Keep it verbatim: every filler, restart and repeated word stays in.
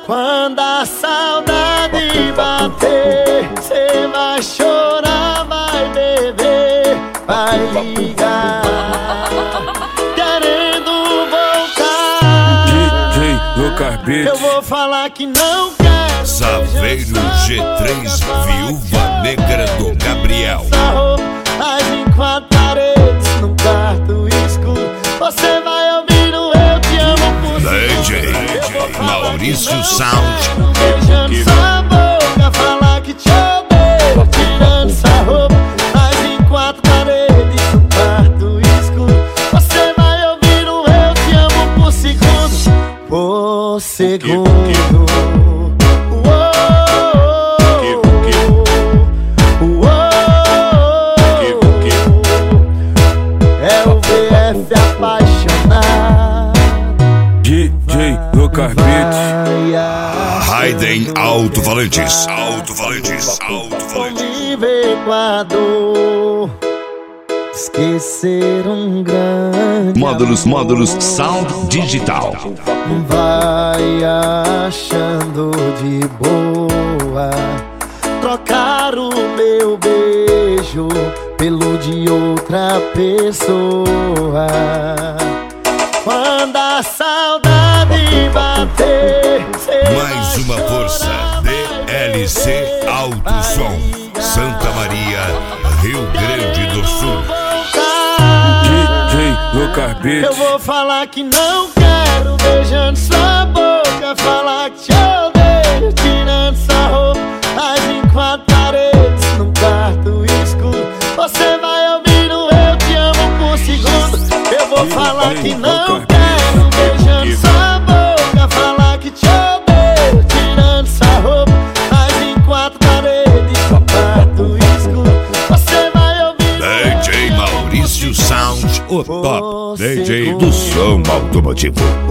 Quando a saudade bater, cê vai chorar, vai beber, vai ligar, querendo voltar. D J Lucas Beat. Eu vou falar que não quero. Saveiro G três, Viúva Negra do Gabriel. Mas em quatro paredes, num quarto escuro, você vai ouvir o Eu Te Amo por D J Maurício Sound. beijando sua boca, falar que te odeio, tirando sua roupa. Mas em quatro paredes, num quarto escuro, você vai ouvir o Eu Te Amo por segundo. Por segundo. D J Lucas Beat. Raiden Alto-Falantes. Alto-Falantes. Alto-Falantes. Viver com a dor, esquecer um grande Módulos, amor. módulos Sound Digital. Vai achando de boa trocar o meu beijo pelo de outra pessoa. Quando a saudade bater, Mais uma força. D L C Alto Som. Santa Maria, Rio Grande do Sul. D J Lucas Beat. Eu vou falar que não quero, beijando sua boca, falar que te odeio, tirando sua roupa. Mas em quatro paredes, num quarto escuro, você vai ouvir o Eu Te Amo por segundo. Eu vou falar que não quero, beijando sua boca, falar que te odeio, tirando sua roupa. Mas em quatro paredes, num quarto escuro, você vai ouvir D J Maurício Sound, o top D J do som automotivo.